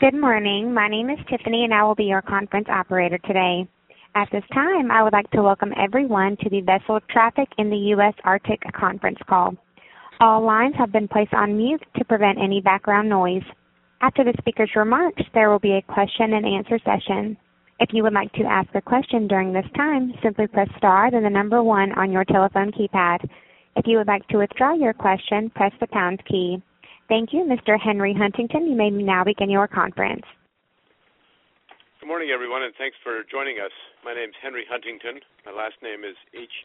Good morning. My name is Tiffany, and I will be your conference operator today. At this time, I would like to welcome everyone to the Vessel Traffic in the U.S. Arctic conference call. All lines have been placed on mute to prevent any background noise. After the speaker's remarks, there will be a question-and-answer session. If you would like to ask a question during this time, simply press star, then the number 1 on your telephone keypad. If you would like to withdraw your question, press the pound key. Thank you. Mr. Henry Huntington, you may now begin your conference. Good morning, everyone, and thanks for joining us. My name is Henry Huntington. My last name is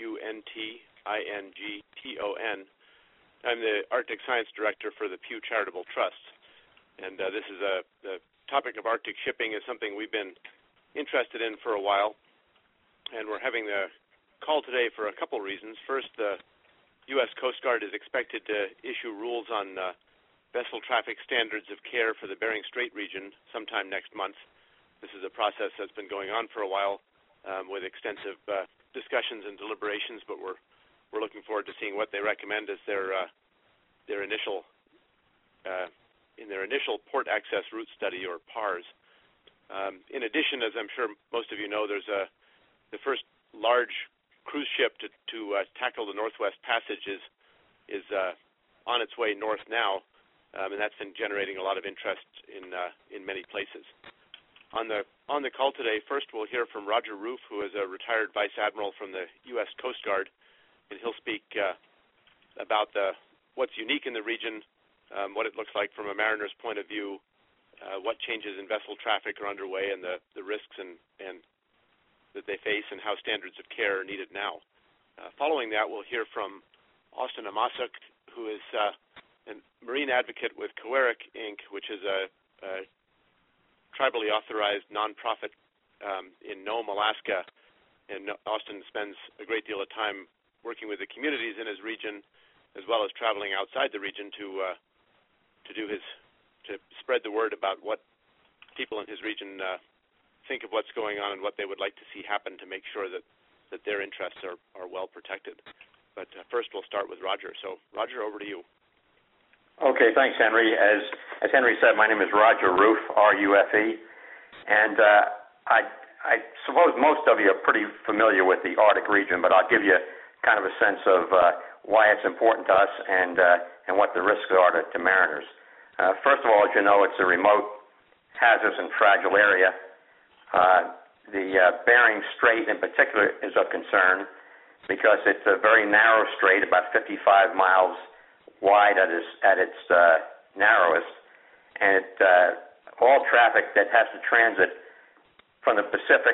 Huntington. I'm the Arctic Science Director for the Pew Charitable Trust. And this is the topic of Arctic shipping is something we've been interested in for a while. And we're having the call today for a couple reasons. First, the U.S. Coast Guard is expected to issue rules on vessel traffic standards of care for the Bering Strait region sometime next month. This is a process that's been going on for a while with extensive discussions and deliberations, but we're looking forward to seeing what they recommend as their initial port access route study, or PARS. In addition, as I'm sure most of you know, there's the first large cruise ship to tackle the Northwest Passage is on its way north now. And that's been generating a lot of interest in many places. On the call today, first we'll hear from Roger Roof, who is a retired Vice Admiral from the U.S. Coast Guard, and he'll speak about what's unique in the region, what it looks like from a mariner's point of view, what changes in vessel traffic are underway, and the risks and that they face, and how standards of care are needed now. Following that, we'll hear from Austin Amasuk, who is a marine advocate with Coeric, Inc., which is a tribally authorized nonprofit in Nome, Alaska. And Austin spends a great deal of time working with the communities in his region, as well as traveling outside the region to spread the word about what people in his region think of what's going on and what they would like to see happen to make sure that their interests are well protected. But first we'll start with Roger. So, Roger, over to you. Okay, thanks, Henry. As Henry said, my name is Roger Roof, R-U-F-E, and I suppose most of you are pretty familiar with the Arctic region, but I'll give you kind of a sense of why it's important to us and what the risks are to mariners. First of all, as you know, it's a remote, hazardous, and fragile area. The Bering Strait in particular is of concern because it's a very narrow strait, about 55 miles wide at its narrowest, and all traffic that has to transit from the Pacific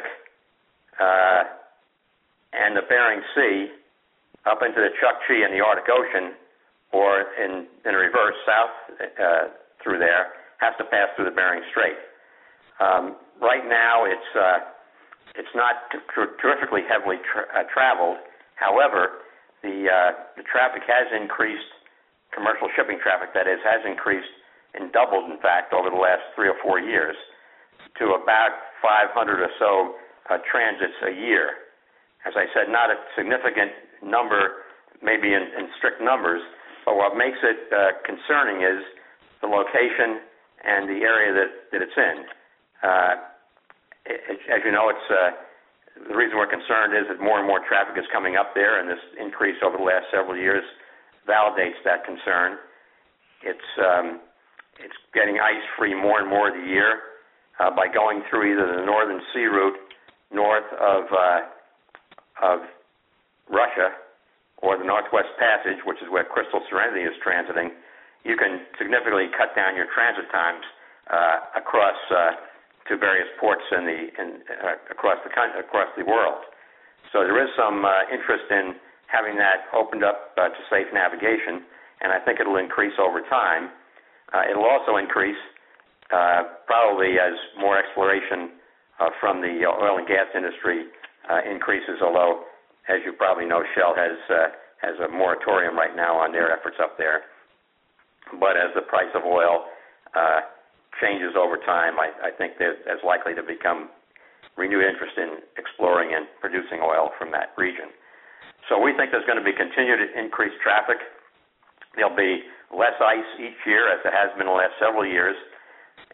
and the Bering Sea up into the Chukchi and the Arctic Ocean, or in reverse, south through there, has to pass through the Bering Strait. Right now, it's not terrifically heavily traveled. However, the traffic has increased. Commercial shipping traffic, that is, has increased and doubled, in fact, over the last 3 or 4 years to about 500 or so transits a year. As I said, not a significant number, maybe in strict numbers, but what makes it concerning is the location and the area that it's in. As you know, the reason we're concerned is that more and more traffic is coming up there, and this increase over the last several years validates that concern. It's getting ice-free more and more of the year by going through either the Northern Sea route north of Russia or the Northwest Passage, which is where Crystal Serenity is transiting. You can significantly cut down your transit times across to various ports across the world. So there is some interest in having that opened up to safe navigation, and I think it'll increase over time. It'll also increase probably as more exploration from the oil and gas industry increases, although, as you probably know, Shell has a moratorium right now on their efforts up there. But as the price of oil changes over time, I think there's likely to become renewed interest in exploring and producing oil from that region. So we think there's going to be continued increased traffic. There'll be less ice each year, as there has been the last several years,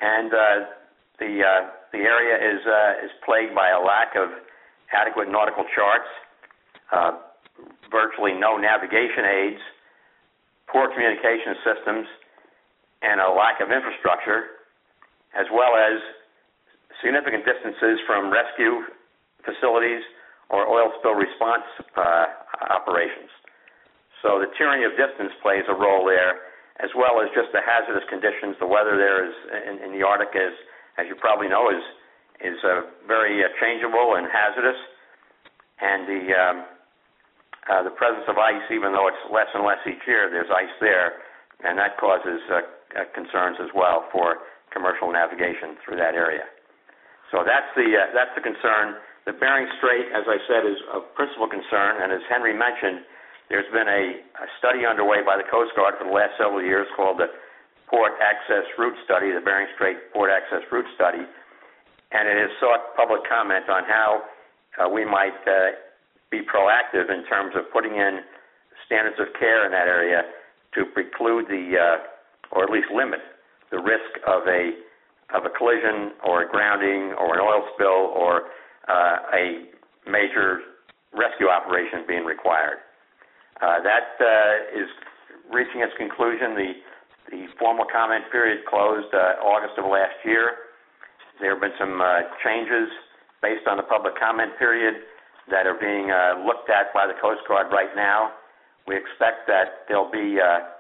and the area is plagued by a lack of adequate nautical charts, virtually no navigation aids, poor communication systems, and a lack of infrastructure, as well as significant distances from rescue facilities or oil spill response operations. So the tyranny of distance plays a role there, as well as just the hazardous conditions. The weather there is in the Arctic is, as you probably know, is very changeable and hazardous, and the presence of ice, even though it's less and less each year, there's ice there, and that causes concerns as well for commercial navigation through that area. So that's the concern. The Bering Strait, as I said, is of principal concern, and as Henry mentioned, there's been a study underway by the Coast Guard for the last several years called the Port Access Route Study, the Bering Strait Port Access Route Study, and it has sought public comment on how we might be proactive in terms of putting in standards of care in that area to preclude or at least limit the risk of a collision or a grounding or an oil spill or a major rescue operation being required. That is reaching its conclusion. The formal comment period closed August of last year. There have been some changes based on the public comment period that are being looked at by the Coast Guard right now. We expect that there'll be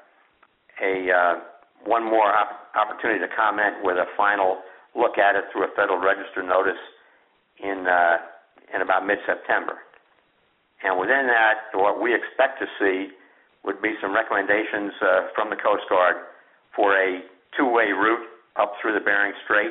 one more opportunity to comment with a final look at it through a Federal Register notice in about mid-September. And within that, what we expect to see would be some recommendations from the Coast Guard for a two-way route up through the Bering Strait,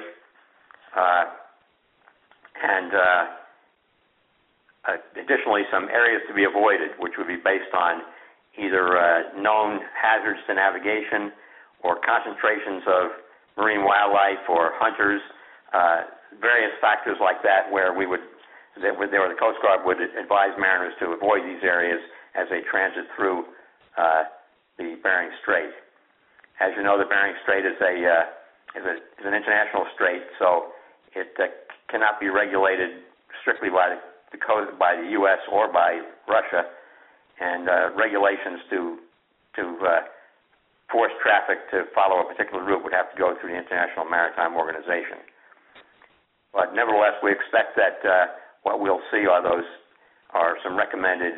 and additionally some areas to be avoided, which would be based on either known hazards to navigation or concentrations of marine wildlife or hunters, various factors like that where the Coast Guard would advise mariners to avoid these areas as they transit through the Bering Strait. As you know, the Bering Strait is an international strait, so it cannot be regulated strictly by the U.S. or by Russia, and regulations to force traffic to follow a particular route would have to go through the International Maritime Organization. But nevertheless, we expect that what we'll see are some recommended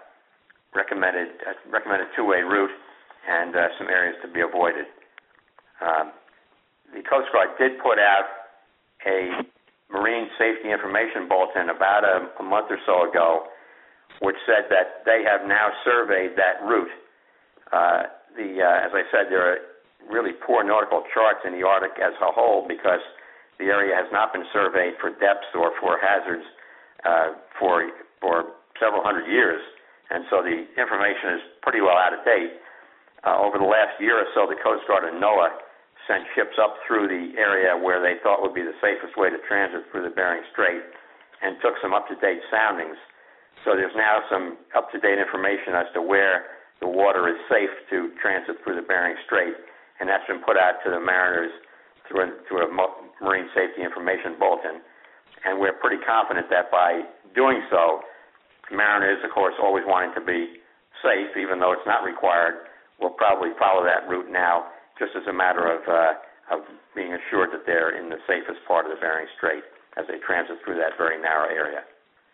two-way route and some areas to be avoided. The Coast Guard did put out a Marine Safety Information Bulletin about a month or so ago, which said that they have now surveyed that route. As I said, there are really poor nautical charts in the Arctic as a whole because the area has not been surveyed for depths or for hazards for several hundred years, and so the information is pretty well out of date. Over the last year or so, the Coast Guard and NOAA sent ships up through the area where they thought would be the safest way to transit through the Bering Strait and took some up-to-date soundings. So there's now some up-to-date information as to where the water is safe to transit through the Bering Strait, and that's been put out to the mariners through a Marine Safety Information Bulletin. And we're pretty confident that by doing so, mariners, of course, always wanting to be safe, even though it's not required, will probably follow that route now just as a matter of being assured that they're in the safest part of the Bering Strait as they transit through that very narrow area.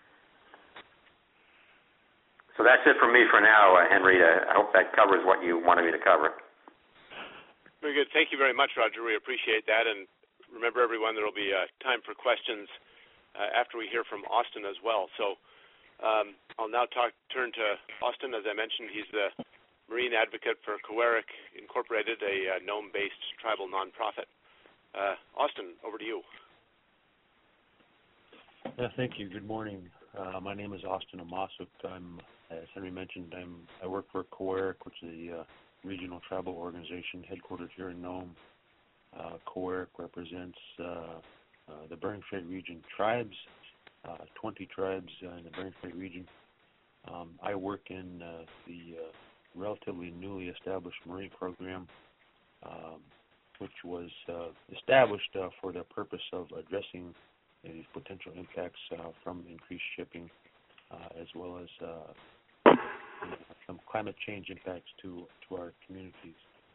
So that's it from me for now, Henry. I hope that covers what you wanted me to cover. Very good. Thank you very much, Roger. We appreciate that. And remember, everyone, there will be time for questions after we hear from Austin as well. So I'll now turn to Austin. As I mentioned, he's the Marine Advocate for Kowarek Incorporated, a Nome-based tribal nonprofit. Austin, over to you. Thank you. Good morning. My name is Austin Amasuk. As Henry mentioned, I work for Kowarek, which is a regional tribal organization headquartered here in Nome. Kowarek represents the Bering Strait region tribes, 20 tribes in the Bering Strait region. I work in the relatively newly established Marine program which was established for the purpose of addressing these potential impacts from increased shipping, as well as some climate change impacts to our communities.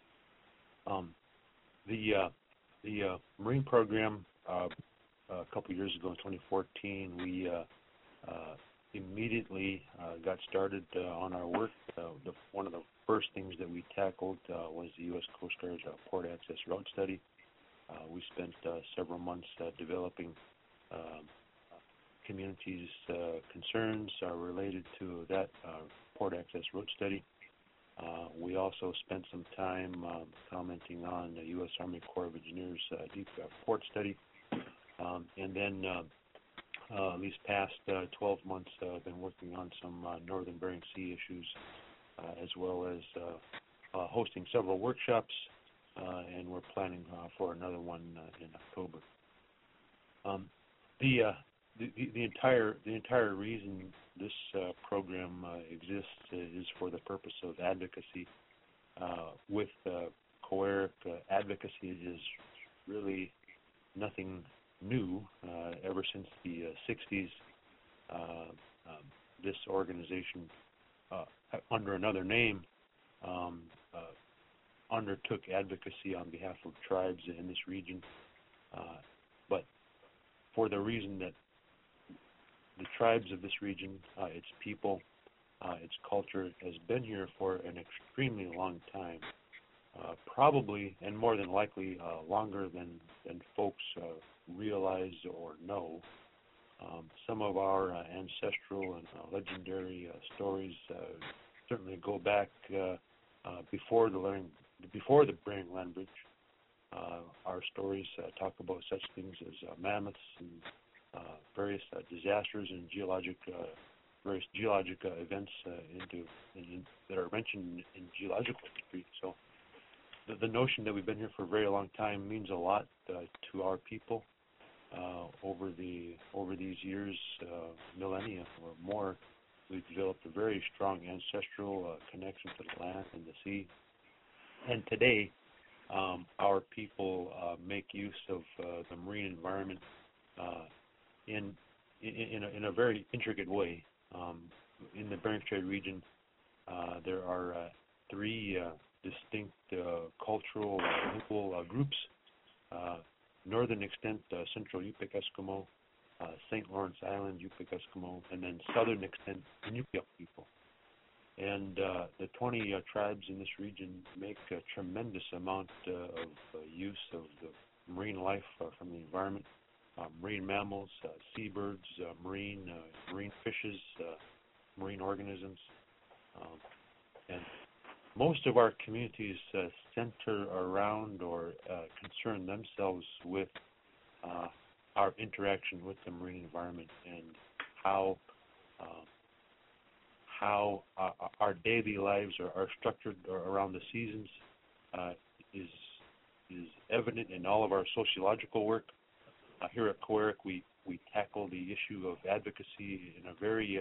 The Marine program, a couple years ago in 2014, we immediately got started on our work. One of the first things that we tackled was the U.S. Coast Guard's port access route study. We spent several months developing communities' concerns related to that port access road study. We also spent some time commenting on the U.S. Army Corps of Engineers deep port study. And then these past 12 months, I've been working on some northern Bering Sea issues, as well as hosting several workshops, and we're planning for another one in October. The entire reason this program exists is for the purpose of advocacy. With COERC, advocacy is really nothing new. Ever since the 60s, this organization, under another name, undertook advocacy on behalf of tribes in this region, but for the reason that the tribes of this region, its people, its culture, has been here for an extremely long time, probably and more than likely longer than folks realize or know. Some of our ancestral and legendary stories certainly go back before the Bering Land Bridge. Our stories talk about such things as mammoths and various disasters and various geologic events that are mentioned in geological history. So the notion that we've been here for a very long time means a lot to our people. Over these years, millennia or more, we've developed a very strong ancestral connection to the land and the sea. And today, our people make use of the marine environment in a very intricate way. In the Bering Strait region, there are three distinct cultural lingual groups: northern extent Central Yupik Eskimo, St. Lawrence Island Yupik Eskimo, and then southern extent Inupiaq people. And the 20 tribes in this region make a tremendous amount of use of the marine life from the environment. Marine mammals, seabirds, marine fishes, marine organisms. And most of our communities center around or concern themselves with our interaction with the marine environment and how our daily lives are structured around the seasons is evident in all of our sociological work. Here at COERC, we tackle the issue of advocacy in a very,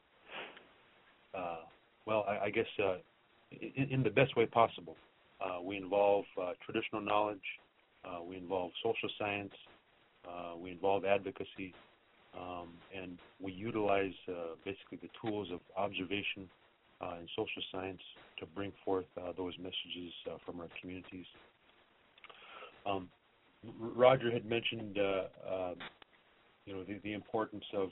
in the best way possible. We involve traditional knowledge, we involve social science, we involve advocacy, and we utilize basically the tools of observation and social science to bring forth those messages from our communities. Roger had mentioned, the importance of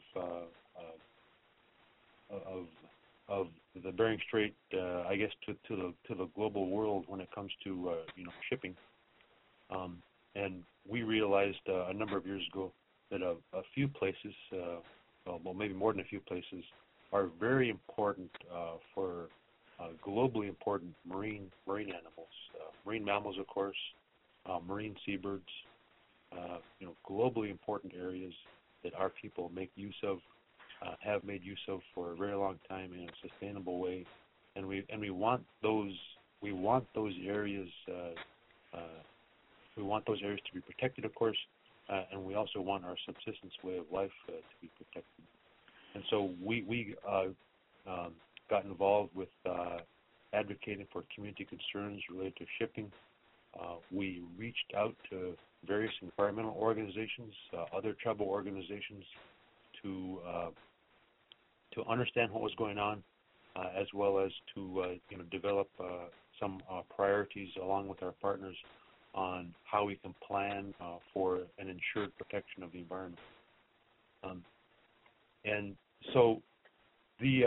the Bering Strait, I guess, to the global world when it comes to shipping. And we realized a number of years ago that a few places, well, maybe more than a few places, are very important for globally important marine animals, marine mammals, of course. Marine seabirds, globally important areas that our people make use of, have made use of for a very long time in a sustainable way, and we want those areas to be protected, of course, and we also want our subsistence way of life to be protected. And so we got involved with advocating for community concerns related to shipping. We reached out to various environmental organizations, other tribal organizations, to understand what was going on, as well as to develop some priorities along with our partners on how we can plan for an ensured protection of the environment. And so the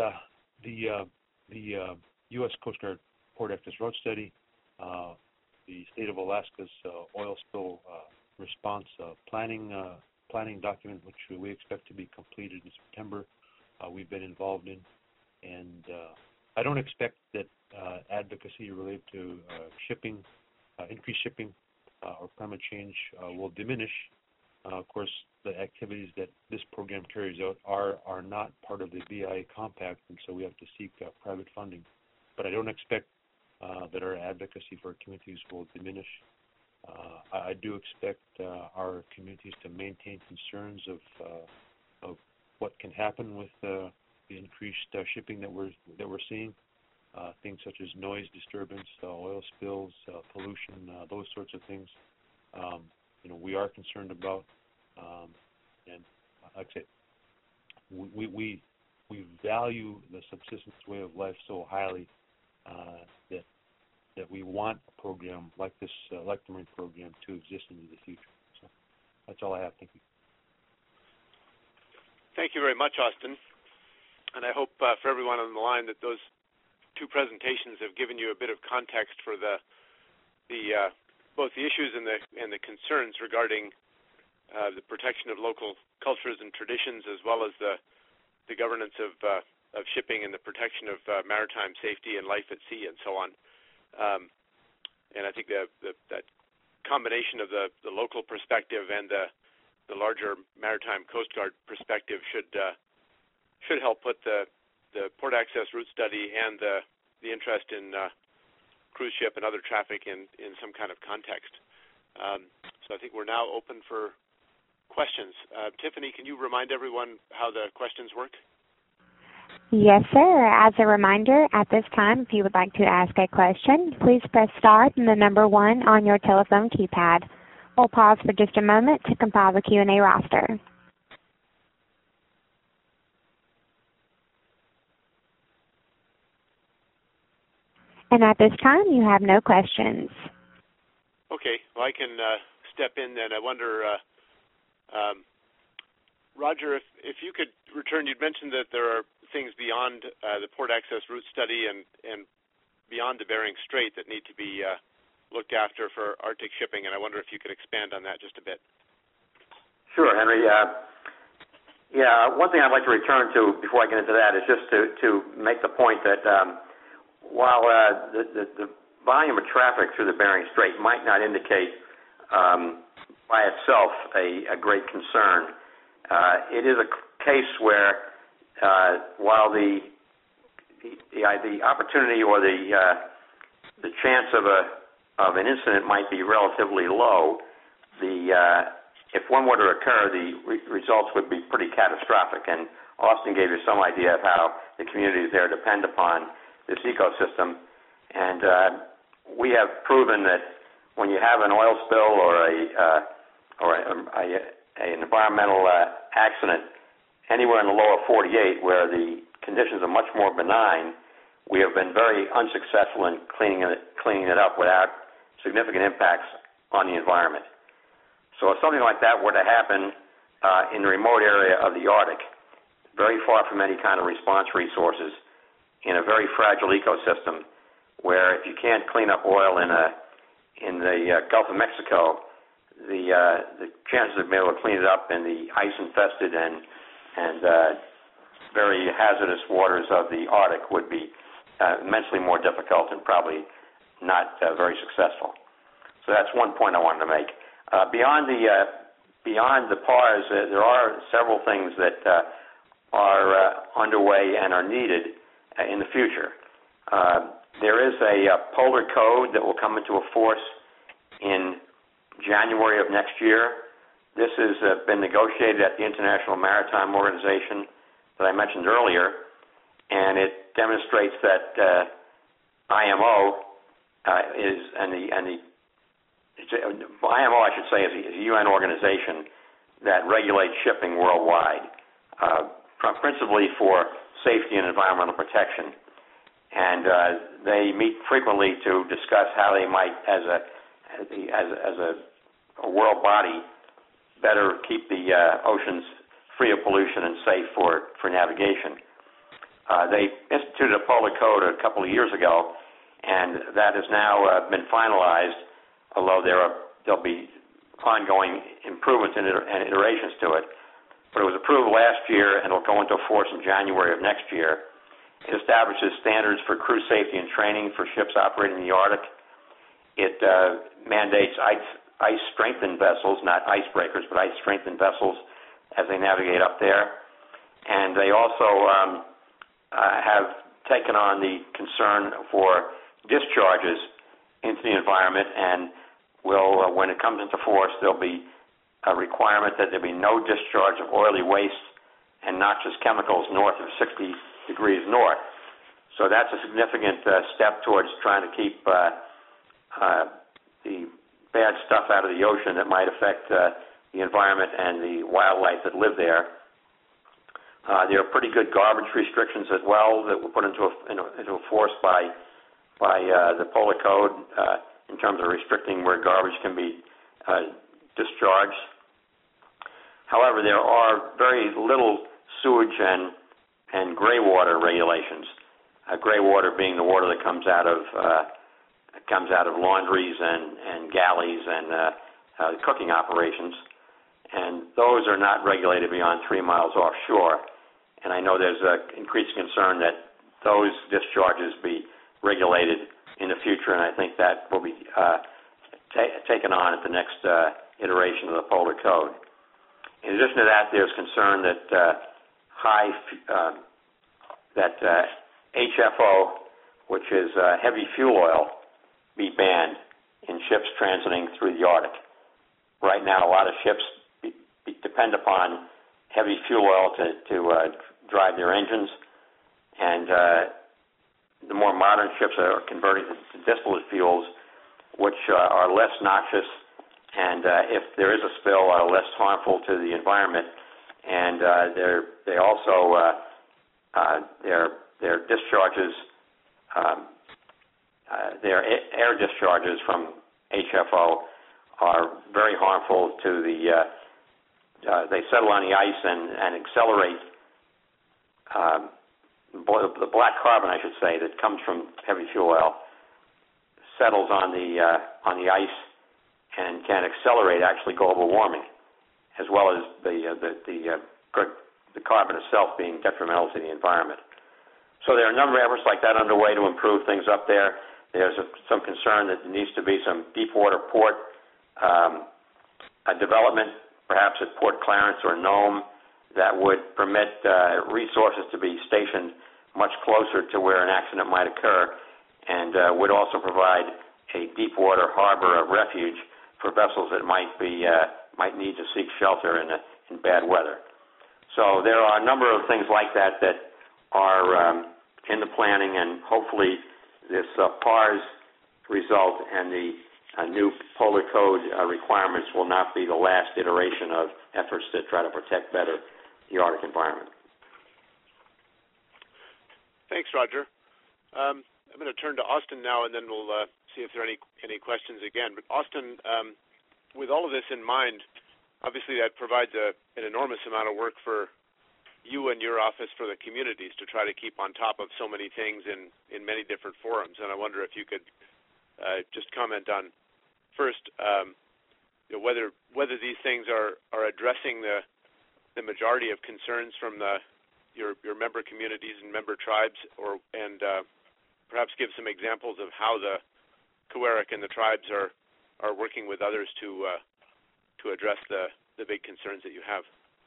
U.S. Coast Guard Port Access Route Study, the State of Alaska's oil spill response planning document, which we expect to be completed in September, we've been involved in. And I don't expect that advocacy related to shipping, increased shipping, or climate change will diminish. Of course, the activities that this program carries out are not part of the BIA compact, and so we have to seek private funding. But I don't expect that our advocacy for our communities will diminish. I do expect our communities to maintain concerns of what can happen with the increased shipping that we're seeing. Things such as noise disturbance, oil spills, pollution, those sorts of things. We are concerned about, and like I said, we value the subsistence way of life so highly that we want a program like this, like the Marine program, to exist into the future. So that's all I have. Thank you. Thank you very much, Austin. And I hope for everyone on the line that those two presentations have given you a bit of context for both the issues and the concerns regarding the protection of local cultures and traditions, as well as the governance of shipping and the protection of maritime safety and life at sea and so on. And I think that combination of the local perspective and the larger maritime Coast Guard perspective should help put the port access route study and the interest in cruise ship and other traffic in some kind of context. So I think we're now open for questions. Tiffany, can you remind everyone how the questions work? Yes, sir. As a reminder, at this time, if you would like to ask a question, please press star and the number 1 on your telephone keypad. We'll pause for just a moment to compile the Q&A roster. And at this time, you have no questions. Okay. Well, I can step in then. I wonder, Roger, if you could return, you'd mentioned that there are things beyond the port access route study and beyond the Bering Strait that need to be looked after for Arctic shipping, and I wonder if you could expand on that just a bit. Sure, Henry. One thing I'd like to return to before I get into that is just to make the point that while the volume of traffic through the Bering Strait might not indicate by itself a great concern, it is a case where while the opportunity or the chance of an incident might be relatively low, if one were to occur, the results would be pretty catastrophic. And Austin gave you some idea of how the communities there depend upon this ecosystem. And we have proven that when you have an oil spill or an environmental accident anywhere in the lower 48 where the conditions are much more benign, we have been very unsuccessful in cleaning it up without significant impacts on the environment. So if something like that were to happen in the remote area of the Arctic, very far from any kind of response resources, in a very fragile ecosystem, where if you can't clean up oil in the Gulf of Mexico, the chances of being able to clean it up in the ice-infested and very hazardous waters of the Arctic would be immensely more difficult and probably not very successful. So that's one point I wanted to make. Beyond the PARs, there are several things that are underway and are needed in the future. There is a polar code that will come into force in January of next year. This has been negotiated at the International Maritime Organization that I mentioned earlier, and it demonstrates that IMO and the IMO, I should say, is a UN organization that regulates shipping worldwide, principally for safety and environmental protection. And they meet frequently to discuss how they might, as a world body, better keep the oceans free of pollution and safe for navigation. They instituted a polar code a couple of years ago, and that has now been finalized, although there'll be ongoing improvements and iterations to it. But it was approved last year, and it'll go into force in January of next year. It establishes standards for crew safety and training for ships operating in the Arctic. It mandates ice-strengthened vessels, not icebreakers, but ice-strengthened vessels as they navigate up there. And they also have taken on the concern for discharges into the environment, and will, when it comes into force, there'll be a requirement that there be no discharge of oily waste and noxious chemicals north of 60 degrees north. So that's a significant step towards trying to keep the bad stuff out of the ocean that might affect the environment and the wildlife that live there. There are pretty good garbage restrictions as well that were put into force by the Polar Code in terms of restricting where garbage can be discharged. However, there are very little sewage and gray water regulations. Gray water being the water that comes out of laundries and galleys and cooking operations, and those are not regulated beyond 3 miles offshore. And I know there's an increasing concern that those discharges be regulated in the future, and I think that will be taken on at the next iteration of the Polar Code. In addition to that, there's concern that HFO, which is heavy fuel oil, be banned in ships transiting through the Arctic. Right now, a lot of ships depend upon heavy fuel oil to drive their engines, and the more modern ships are converting to distillate fuels, which are less noxious, and if there is a spill, are less harmful to the environment. And they also their discharges, their air discharges from HFO are very harmful to the. They settle on the ice and accelerate. The black carbon, I should say, that comes from heavy fuel oil settles on the ice and can accelerate actually global warming, as well as the carbon itself being detrimental to the environment. So there are a number of efforts like that underway to improve things up there. There's some concern that there needs to be some deep water port development, perhaps at Port Clarence or Nome, that would permit resources to be stationed much closer to where an accident might occur, and would also provide a deep water harbor of refuge for vessels that might need to seek shelter in bad weather. So there are a number of things like that are in the planning, and hopefully this PARS result and the new Polar Code requirements will not be the last iteration of efforts to try to protect better the Arctic environment. Thanks, Roger. I'm going to turn to Austin now, and then we'll see if there are any questions again. But Austin, with all of this in mind, obviously that provides an enormous amount of work for you and your office, for the communities, to try to keep on top of so many things in many different forums. And I wonder if you could just comment on, first, whether these things are addressing the majority of concerns from your member communities and member tribes, and perhaps give some examples of how the COERIC and the tribes are working with others to address the big concerns that you have.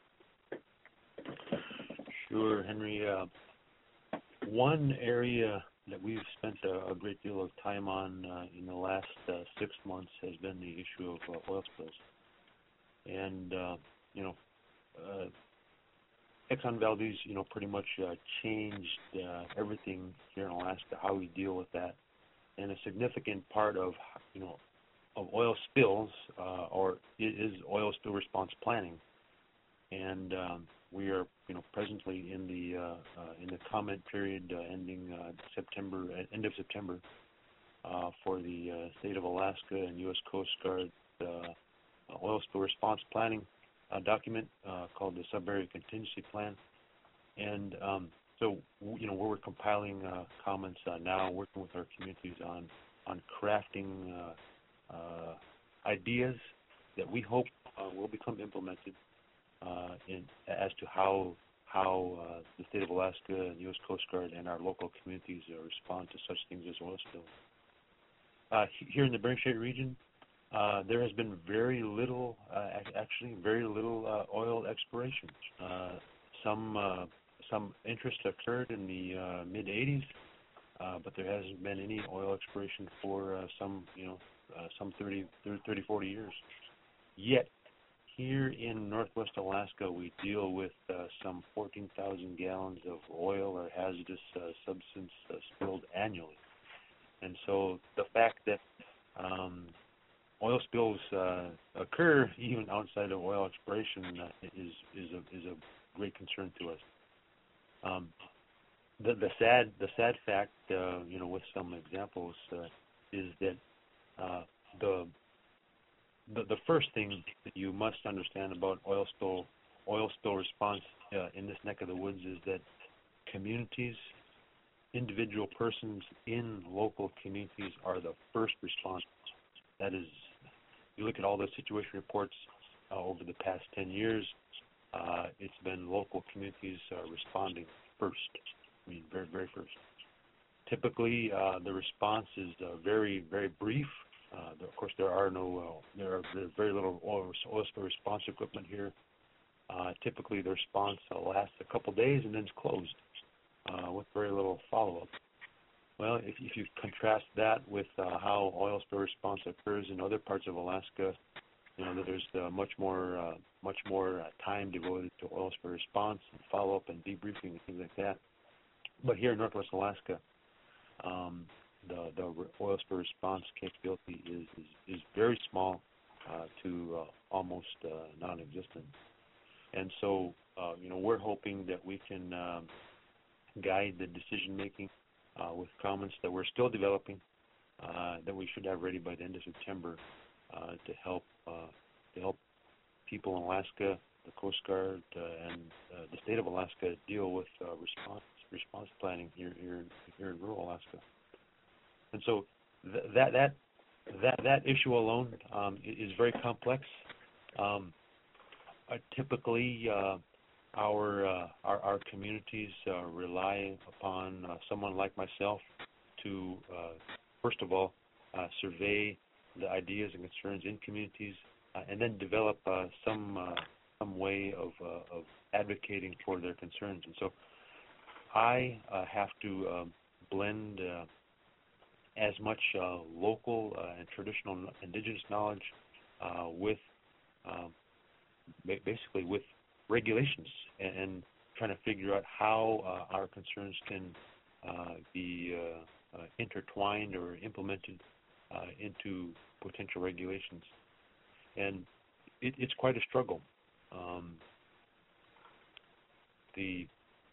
Sure, Henry. One area that we've spent a great deal of time on in the last 6 months has been the issue of oil spills. And, Exxon Valdez, pretty much changed everything here in Alaska, how we deal with that. And a significant part of, oil spills, or is oil spill response planning, and we are, presently in the comment period ending end of September, for the state of Alaska and U.S. Coast Guard oil spill response planning document called the Sub-Area Contingency Plan, and so we're compiling comments now, working with our communities on crafting ideas that we hope will become implemented as to how the state of Alaska and U.S. Coast Guard and our local communities respond to such things as oil spills. Here in the Bering Strait region, there has been very little oil exploration. Some interest occurred in the mid '80s, but there hasn't been any oil exploration for some 30, 40 years. Yet, here in Northwest Alaska, we deal with some 14,000 gallons of oil or hazardous substance spilled annually. And so the fact that oil spills occur even outside of oil exploration is a great concern to us. The sad fact, with some examples, is that the first thing that you must understand about oil spill response in this neck of the woods is that communities, individual persons in local communities are the first responders. That is, you look at all the situation reports over the past 10 years, it's been local communities responding first. I mean, very, very first. Typically, the response is very, very brief. Of course, there's very little oil spill response equipment here. Typically, the response lasts a couple days and then it's closed with very little follow-up. Well, if you contrast that with how oil spill response occurs in other parts of Alaska, there's much more time devoted to oil spill response and follow-up and debriefing and things like that. But here in Northwest Alaska, the oil spill response capability is very small to almost non-existent. And so, we're hoping that we can guide the decision-making with comments that we're still developing, that we should have ready by the end of September to help people in Alaska, the Coast Guard, and the state of Alaska deal with response planning here in rural Alaska. And so that issue alone is very complex. Typically, our communities rely upon someone like myself to first of all survey the ideas and concerns in communities, and then develop some way of advocating for their concerns. And so I have to blend as much local and traditional indigenous knowledge with basically with regulations and trying to figure out how our concerns can be intertwined or implemented into potential regulations. And it's quite a struggle. The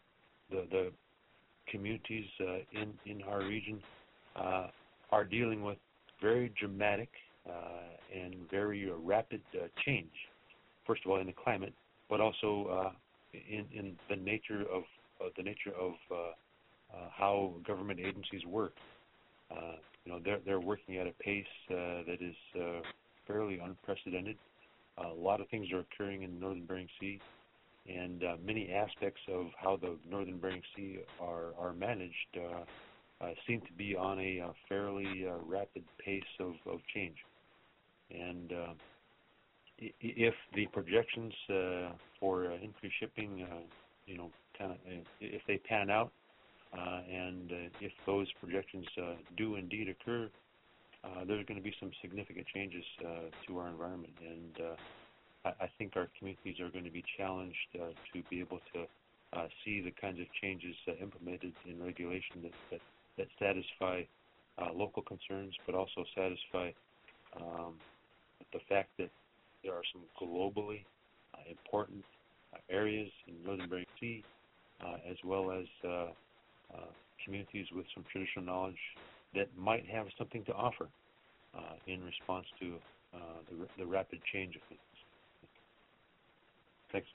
communities in our region are dealing with very dramatic and very rapid change. First of all, in the climate, but also in the nature of how government agencies work. They're working at a pace that is fairly unprecedented. A lot of things are occurring in the Northern Bering Sea, and many aspects of how the Northern Bering Sea are managed seem to be on a fairly rapid pace of change. And if the projections for increased shipping, if they pan out, and if those projections do indeed occur, there's going to be some significant changes to our environment. And I think our communities are going to be challenged to be able to see the kinds of changes implemented in regulation that satisfy local concerns, but also satisfy the fact that there are some globally important areas in northern Bering Sea, as well as communities with some traditional knowledge that might have something to offer in response to the rapid change of things. Thanks.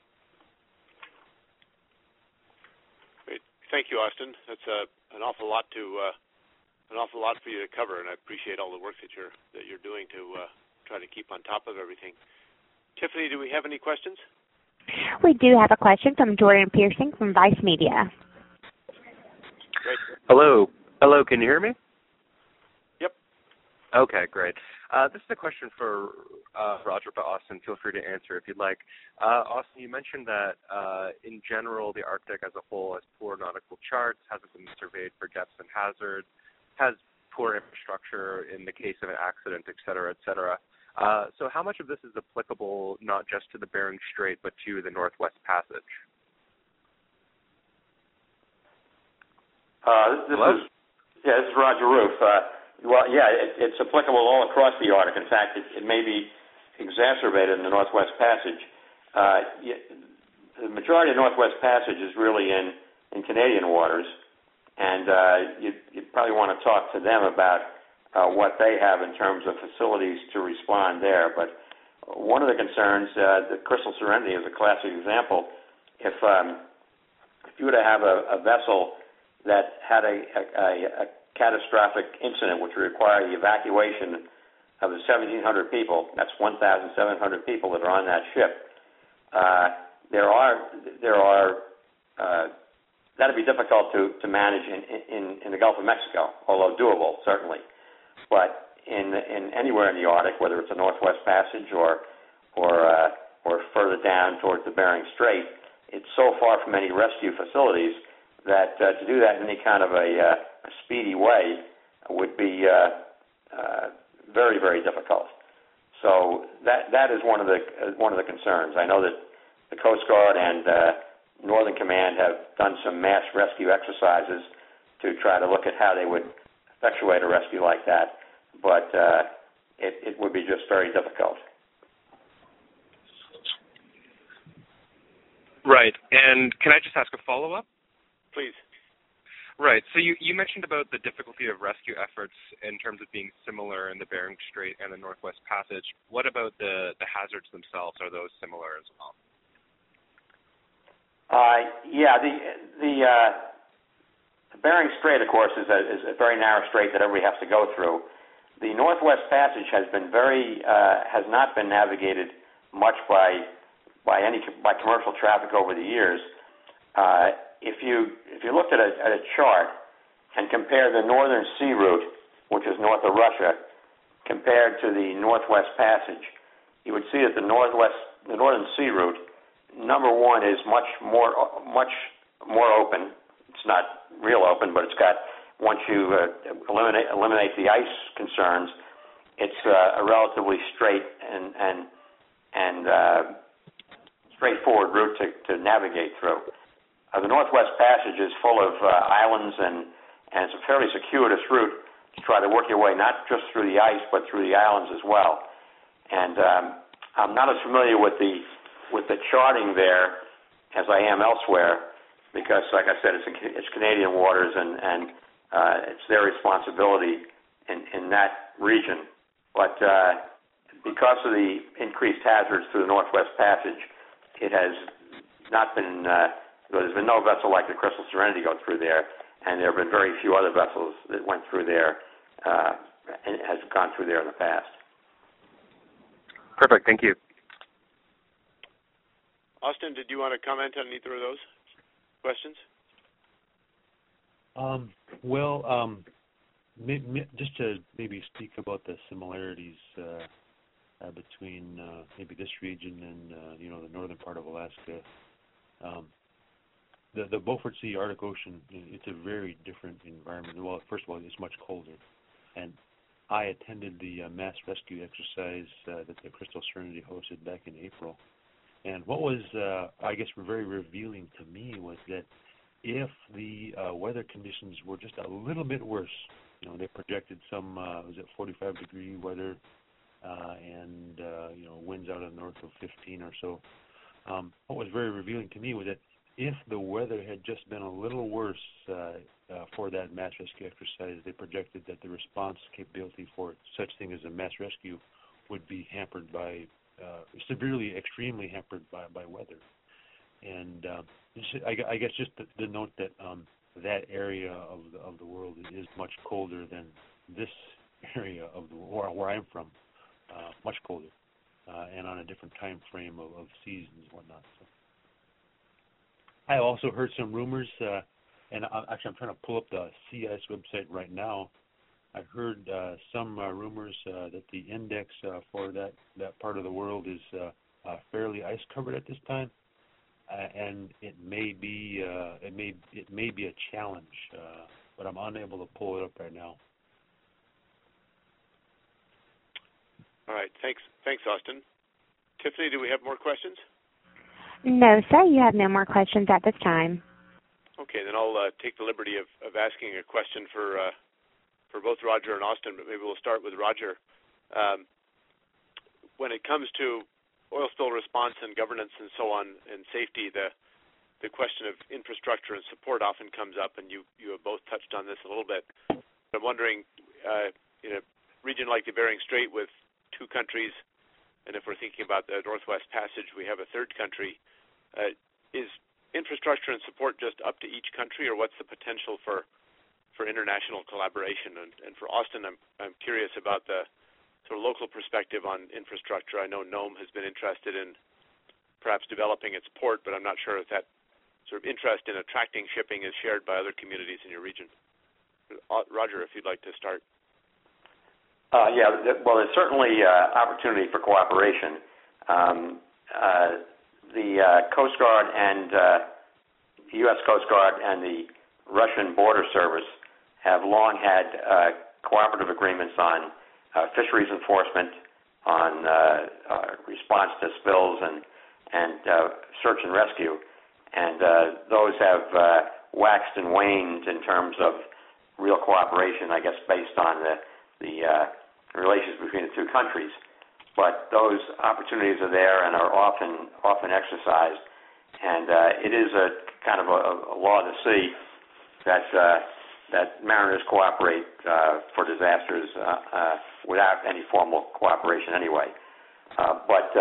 Great. Thank you, Austin. That's an awful lot for you to cover, and I appreciate all the work that you're doing to try to keep on top of everything. Tiffany, do we have any questions? We do have a question from Jordan Pearson from Vice Media. Great. Hello, can you hear me? Yep. Okay, great. This is a question for Roger, but Austin, feel free to answer if you'd like. Austin, you mentioned that in general, the Arctic as a whole has poor nautical charts, hasn't been surveyed for depths and hazards, has poor infrastructure in the case of an accident, et cetera, et cetera. So how much of this is applicable not just to the Bering Strait, but to the Northwest Passage? This is Roger Roof. It's applicable all across the Arctic. In fact, it may be exacerbated in the Northwest Passage. The majority of the Northwest Passage is really in Canadian waters, and you'd probably want to talk to them about what they have in terms of facilities to respond there. But one of the concerns, the Crystal Serenity is a classic example. If you were to have a vessel that had a catastrophic incident which required the evacuation of the 1,700 people, that's 1,700 people that are on that ship, that'd be difficult to manage in the Gulf of Mexico, although doable, certainly. But in anywhere in the Arctic, whether it's a Northwest Passage or further down towards the Bering Strait, it's so far from any rescue facilities that to do that in any kind of a speedy way would be very, very difficult. So that is one of the concerns. I know that the Coast Guard and Northern Command have done some mass rescue exercises to try to look at how they would effectuate a rescue like that, but it would be just very difficult. Right. And can I just ask a follow-up? Please. Right. So you mentioned about the difficulty of rescue efforts in terms of being similar in the Bering Strait and the Northwest Passage. What about the hazards themselves? Are those similar as well? The Bering Strait, of course, is a very narrow strait that everybody has to go through. The Northwest Passage has not been navigated much by commercial traffic over the years. If you looked at a chart and compare the Northern Sea Route, which is north of Russia, compared to the Northwest Passage, you would see that the Northern Sea Route, number one, is much more open. It's not real open, but it's got, once you eliminate the ice concerns, it's a relatively straight and straightforward route to navigate through. The Northwest Passage is full of islands, and it's a fairly circuitous route to try to work your way not just through the ice, but through the islands as well. And I'm not as familiar with the charting there as I am elsewhere, because, like I said, it's Canadian waters, and it's their responsibility in that region. But because of the increased hazards through the Northwest Passage, it has not been. There's been no vessel like the Crystal Serenity go through there, and there have been very few other vessels that went through there and has gone through there in the past. Perfect. Thank you. Austin, did you want to comment on either of those questions? Just to maybe speak about the similarities between maybe this region and the northern part of Alaska. The Beaufort Sea, Arctic Ocean, it's a very different environment. Well, first of all, it's much colder. And I attended the mass rescue exercise that the Crystal Serenity hosted back in April. And what was, I guess, very revealing to me was that if the weather conditions were just a little bit worse, they projected some, 45-degree weather and winds out of the north of 15 or so. What was very revealing to me was that if the weather had just been a little worse for that mass rescue exercise, they projected that the response capability for such thing as a mass rescue would be hampered by, severely, extremely hampered by weather. And I guess just the note that that area of the world is much colder than this area of the world, where I'm from, much colder, and on a different time frame of seasons and whatnot. So. I also heard some rumors, and actually I'm trying to pull up the sea ice website right now. I heard some rumors that the index for that part of the world is fairly ice covered at this time, and it may be a challenge, but I'm unable to pull it up right now. All right, thanks, Austin. Tiffany, do we have more questions? No, sir, you have no more questions at this time. Okay, then I'll take the liberty of asking a question for both Roger and Austin, but maybe we'll start with Roger. When it comes to oil spill response and governance and so on and safety, the question of infrastructure and support often comes up, and you have both touched on this a little bit. I'm wondering, in a region like the Bering Strait with two countries, and if we're thinking about the Northwest Passage, we have a third country, is infrastructure and support just up to each country, or what's the potential for international collaboration? And for Austin, I'm curious about the sort of local perspective on infrastructure. I know Nome has been interested in perhaps developing its port, but I'm not sure if that sort of interest in attracting shipping is shared by other communities in your region. Roger, if you'd like to start. Well, there's certainly opportunity for cooperation. The Coast Guard and U.S. Coast Guard and the Russian Border Service have long had cooperative agreements on fisheries enforcement, on response to spills and search and rescue, and those have waxed and waned in terms of real cooperation, I guess, based on the relations between the two countries. But those opportunities are there and are often exercised, and it is a kind of a law of the sea that mariners cooperate for disasters without any formal cooperation anyway. But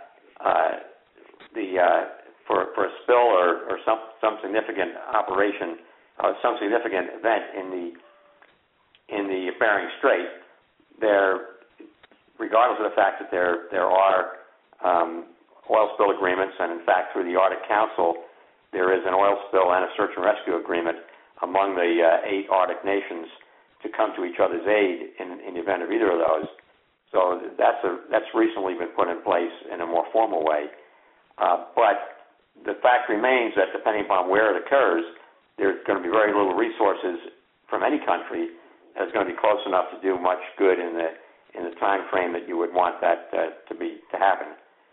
for a spill or some significant operation, some significant event in the Bering Strait, regardless of the fact that there are oil spill agreements, and in fact through the Arctic Council there is an oil spill and a search and rescue agreement among the 8 Arctic nations to come to each other's aid in the event of either of those. So that's recently been put in place in a more formal way. But the fact remains that depending upon where it occurs, there's going to be very little resources from any country that's going to be close enough to do much good in the time frame that you would want that to happen.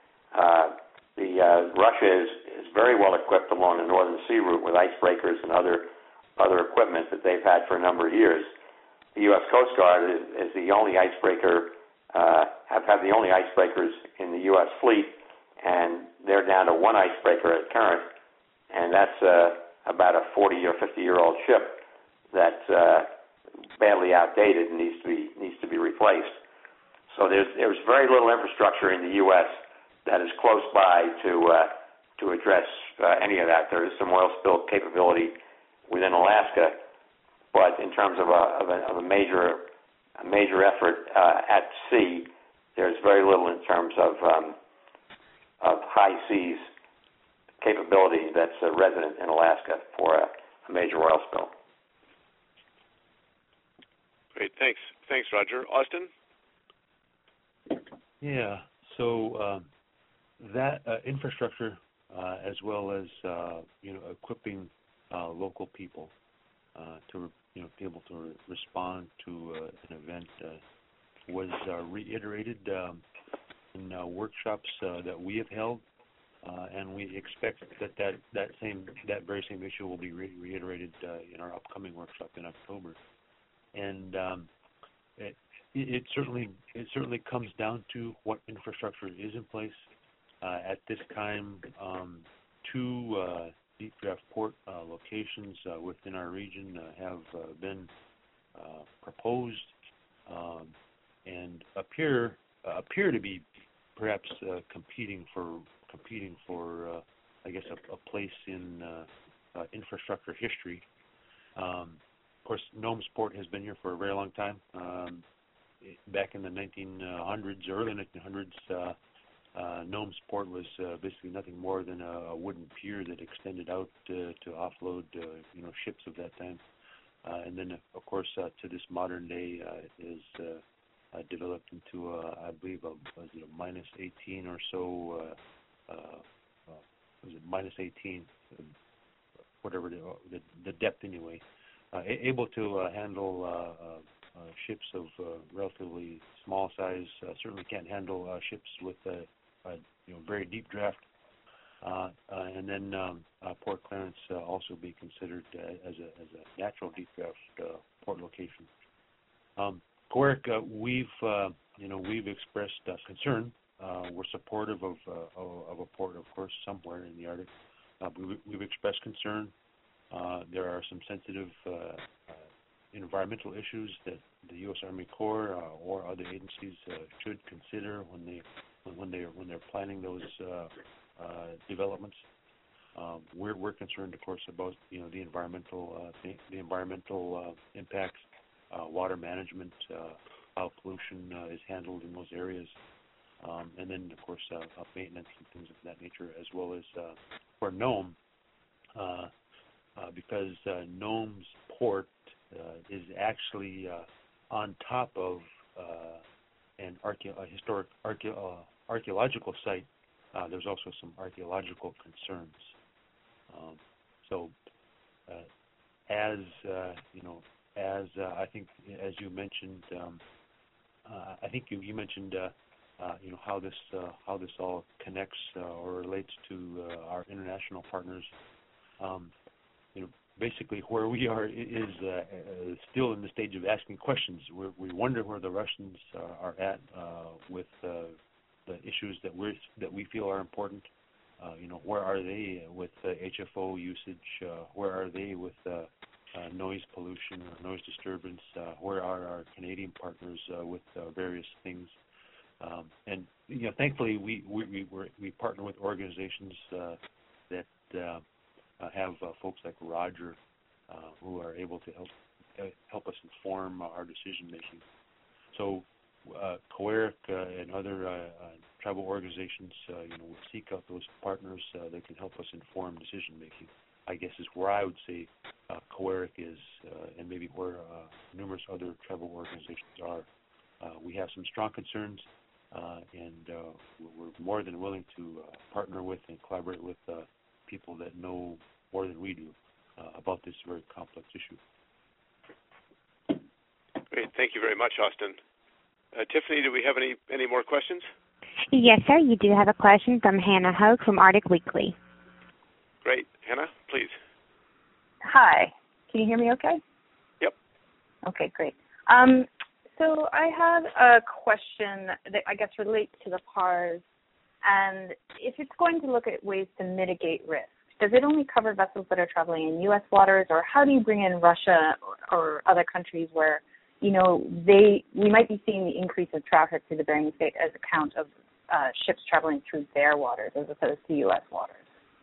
Russia is very well equipped along the Northern Sea route with icebreakers and other equipment that they've had for a number of years. The U.S. Coast Guard is the only icebreaker, have the only icebreakers in the U.S. fleet, and they're down to one icebreaker at current, and that's about a 40 or 50-year-old ship that's badly outdated and needs to be replaced. So there's very little infrastructure in the U.S. that is close by to address any of that. There is some oil spill capability within Alaska, but in terms of a major effort at sea, there's very little in terms of high seas capability that's resident in Alaska for a major oil spill. Great, thanks, Roger. Austin? Yeah. So that infrastructure, as well as equipping local people to be able to respond to an event, was reiterated in workshops that we have held, and we expect that very same issue will be reiterated in our upcoming workshop in October. And it certainly comes down to what infrastructure is in place. At this time, two deep draft port locations within our region have been proposed and appear to be perhaps competing for I guess a place in infrastructure history. Of course, Nome's Port has been here for a very long time. Back in the 1900s, early 1900s, Nome's Port was basically nothing more than a wooden pier that extended out to offload, ships of that time. And then, of course, to this modern day, is developed into, I believe, was it a minus 18 or so? Was it minus 18? Whatever the depth anyway. Able to handle ships of relatively small size. Certainly can't handle ships with very deep draft. And then Port Clarence also be considered as a natural deep draft port location. Coeric, we've expressed concern. We're supportive of a port, of course, somewhere in the Arctic. We've expressed concern. There are some sensitive environmental issues that the U.S. Army Corps or other agencies should consider when they're planning those developments. We're concerned, of course, about the environmental impacts, water management, how pollution is handled in those areas, and then of course maintenance and things of that nature, as well as for Nome, because Nome's port is actually on top of a historic archaeological site. There's also some archaeological concerns. I think, as you mentioned, I think you mentioned, how this all connects or relates to our international partners. Basically, where we are is still in the stage of asking questions. We wonder where the Russians are at with the issues that we feel are important. Where are they with HFO usage? Where are they with noise pollution or noise disturbance? Where are our Canadian partners with various things? And thankfully, we partner with organizations that have folks like Roger who are able to help us inform our decision making. So Coeric and other tribal organizations, will seek out those partners that can help us inform decision making. I guess is where I would say Coeric is, and maybe where numerous other tribal organizations are. We have some strong concerns, and we're more than willing to partner with and collaborate with people that know more than we do about this very complex issue. Great. Thank you very much, Austin. Tiffany, do we have any more questions? Yes, sir. You do have a question from Hannah Hogue from Arctic Weekly. Great. Hannah, please. Hi. Can you hear me okay? Yep. Okay, great. So I have a question that I guess relates to the PARS, and if it's going to look at ways to mitigate risk, does it only cover vessels that are traveling in U.S. waters, or how do you bring in Russia or other countries where, we might be seeing the increase of traffic through the Bering Strait as a count of ships traveling through their waters as opposed to U.S. waters?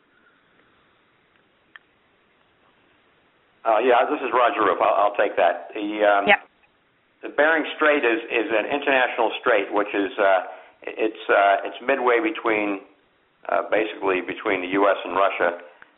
This is Roger Rupp. I'll take that. The Bering Strait is an international strait, which is it's midway between basically between the U.S. and Russia.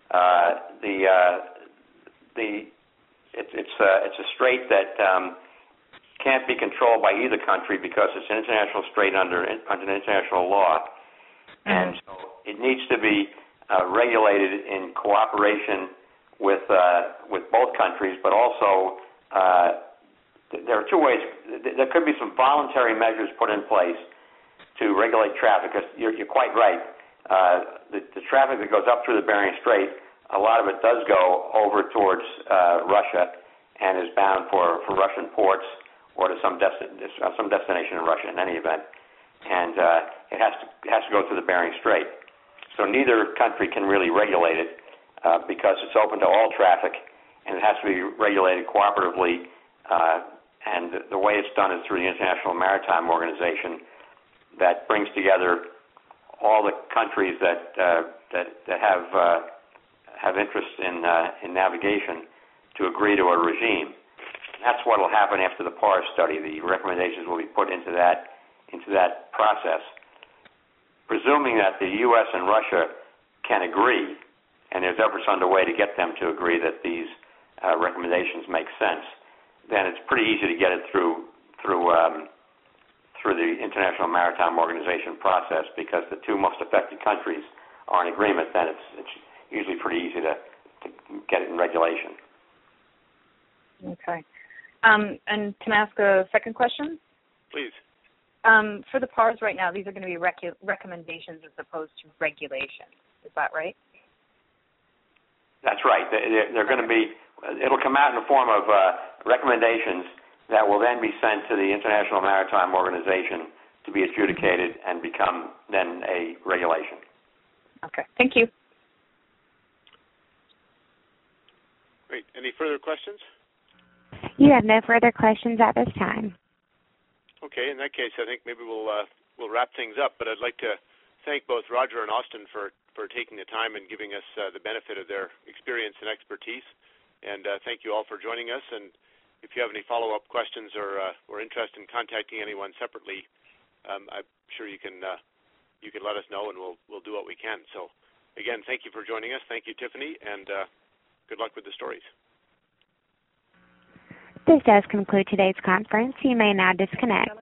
It's a strait that can't be controlled by either country because it's an international strait under international law, and so it needs to be regulated in cooperation with both countries. But also, there are two ways. There could be some voluntary measures put in place to regulate traffic. Because you're quite right. The traffic that goes up through the Bering Strait, a lot of it does go over towards Russia and is bound for Russian ports or to some destination in Russia in any event, and it has to go through the Bering Strait. So neither country can really regulate it because it's open to all traffic, and it has to be regulated cooperatively. And the way it's done is through the International Maritime Organization, that brings together all the countries that have interest in navigation to agree to a regime. That's what will happen after the PARS study. The recommendations will be put into that process. Presuming that the U.S. and Russia can agree, and there's efforts underway to get them to agree that these recommendations make sense, then it's pretty easy to get it through the International Maritime Organization process, because the two most affected countries are in agreement. Then it's usually pretty easy to get it in regulation. Okay. And can I ask a second question? Please. For the PARs right now, these are going to be recommendations as opposed to regulations. Is that right? That's right. They're going to be. It'll come out in the form of recommendations that will then be sent to the International Maritime Organization to be adjudicated and become then a regulation. Okay. Thank you. Great. Any further questions? You have no further questions at this time. Okay. In that case, I think maybe we'll wrap things up. But I'd like to thank both Roger and Austin for taking the time and giving us the benefit of their experience and expertise. And thank you all for joining us. And if you have any follow-up questions or interest in contacting anyone separately, I'm sure you can let us know, and we'll do what we can. So, again, thank you for joining us. Thank you, Tiffany, and good luck with the stories. This does conclude today's conference. You may now disconnect.